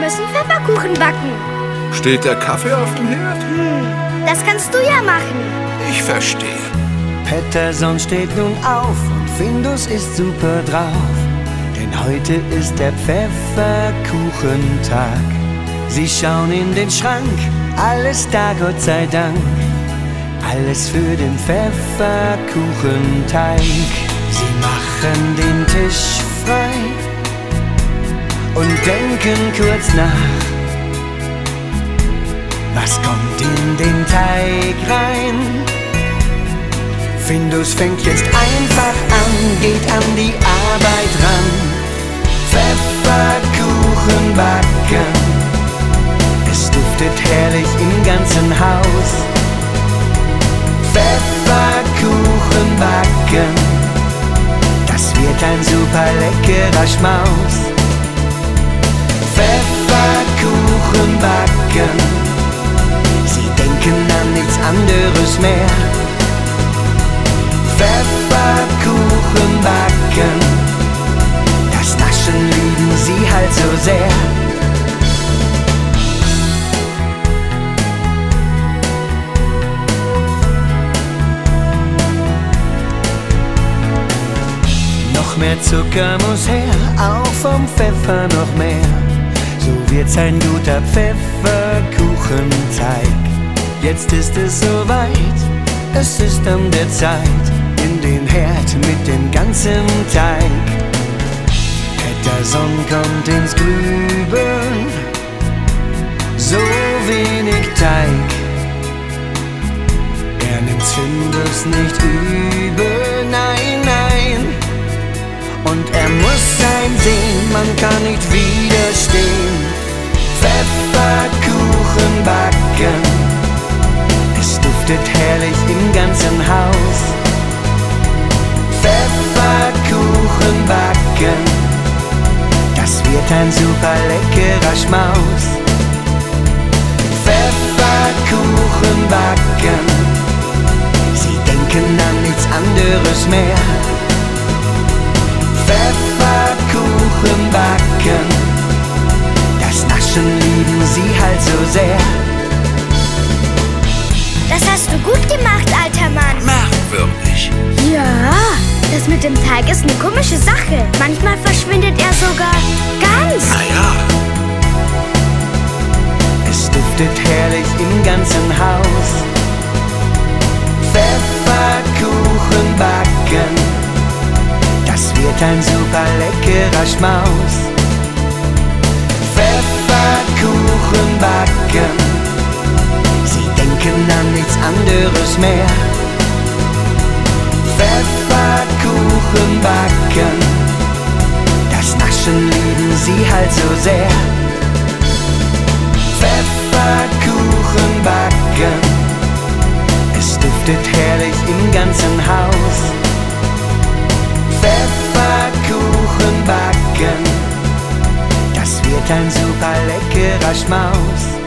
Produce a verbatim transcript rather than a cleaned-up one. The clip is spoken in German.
müssen Pfefferkuchen backen. Steht der Kaffee auf dem Herd? Hm, das kannst du ja machen. Ich verstehe. Pettersson steht nun auf und Findus ist super drauf, denn heute ist der Pfefferkuchentag. Sie schauen in den Schrank, alles da, Gott sei Dank, alles für den Pfefferkuchenteig. Sie machen den Tisch frei und denken kurz nach, was kommt in den Teig rein? Findus fängt jetzt einfach an, geht an die Arbeit ran. Pfefferkuchen backen, es duftet herrlich im ganzen Haus. Pfefferkuchen backen, das wird ein super leckerer Schmaus. Pfefferkuchen backen, sie denken an nichts anderes mehr. Pfefferkuchen backen, das Naschen lieben sie halt so sehr. Noch mehr Zucker muss her, auch vom Pfeffer noch mehr. So wird's ein guter Pfefferkuchenteig. Jetzt ist es soweit, es ist an der Zeit, in den Herd mit dem ganzen Teig. Pettersson kommt ins Grübeln, so wenig Teig. Er nimmt's Findus nicht übel, nein, nein. Und er muss einsehen, man kann nicht widerstehen. Pfefferkuchen backen, es duftet herrlich im ganzen Haus. Pfefferkuchen backen, das wird ein super leckerer Schmaus. Pfefferkuchen backen, sie denken an nichts anderes mehr. Pfefferkuchen backen, das Naschen lieben sie halt so sehr. Das hast du gut gemacht, alter Mann. Merkwürdig. Ja, das mit dem Teig ist eine komische Sache. Manchmal verschwindet er sogar ganz. Naja. Es duftet herrlich im ganzen Haus. Pfefferkuchen backen, das wird ein super leckerer Schmaus. Pfefferkuchen backen, sie denken an nichts anderes mehr. Pfefferkuchen backen, das Naschen lieben sie halt so sehr. Pfefferkuchen backen, es duftet herrlich im ganzen Haus. Pfefferkuchen backen, das wird ein super leckerer Schmaus.